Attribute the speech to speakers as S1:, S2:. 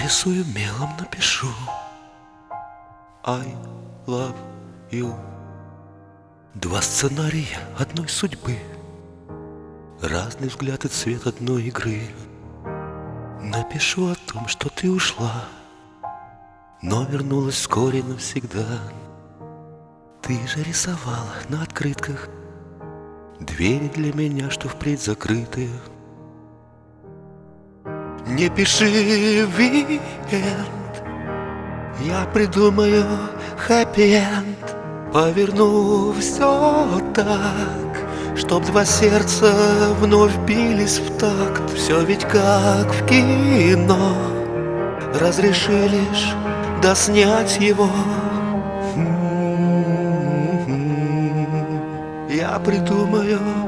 S1: Нарисую мелом, напишу I love you. Два сценария одной судьбы, разный взгляд и цвет одной игры. Напишу о том, что ты ушла, но вернулась вскоре навсегда. Ты же рисовала на открытках двери для меня, что впредь закрыты. Не пиши ви энд, я придумаю хэппи-энд. Поверну все так, чтоб два сердца вновь бились в такт. Все ведь как в кино, разреши лишь доснять его. Я придумаю